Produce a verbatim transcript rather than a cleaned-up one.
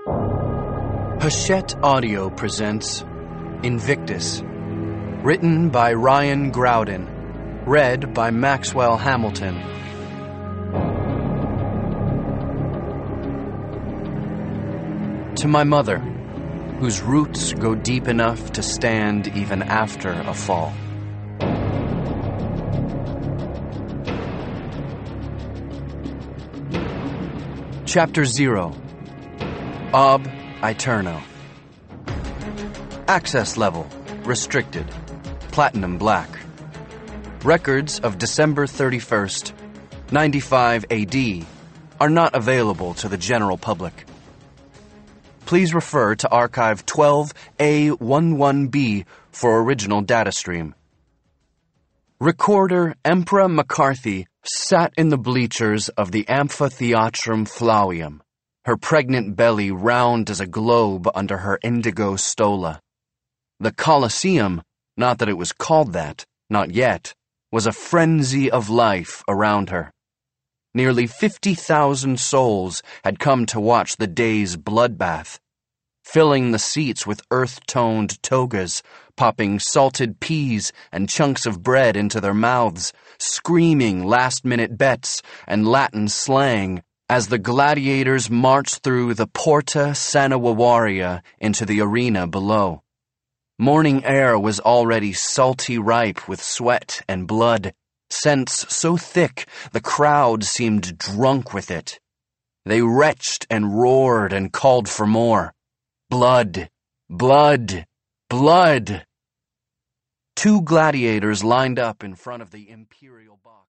Hachette Audio presents Invictus, written by Ryan Groudon, read by Maxwell Hamilton. To my mother, whose roots go deep enough to stand even after a fall. Chapter zero. Ob Aeterno. Access level, restricted, platinum black. Records of December thirty-first, ninety-five A D are not available to the general public. Please refer to Archive twelve A eleven B for original data stream. Recorder Emperor McCarthy sat in the bleachers of the Amphitheatrum Flavium, her pregnant belly round as a globe under her indigo stola. The Colosseum, not that it was called that, not yet, was a frenzy of life around her. Nearly fifty thousand souls had come to watch the day's bloodbath, filling the seats with earth-toned togas, popping salted peas and chunks of bread into their mouths, screaming last-minute bets and Latin slang as the gladiators marched through the Porta Sanawawaria into the arena below. Morning air was already salty ripe with sweat and blood, scents so thick the crowd seemed drunk with it. They retched and roared and called for more. Blood, blood, blood. Two gladiators lined up in front of the imperial box.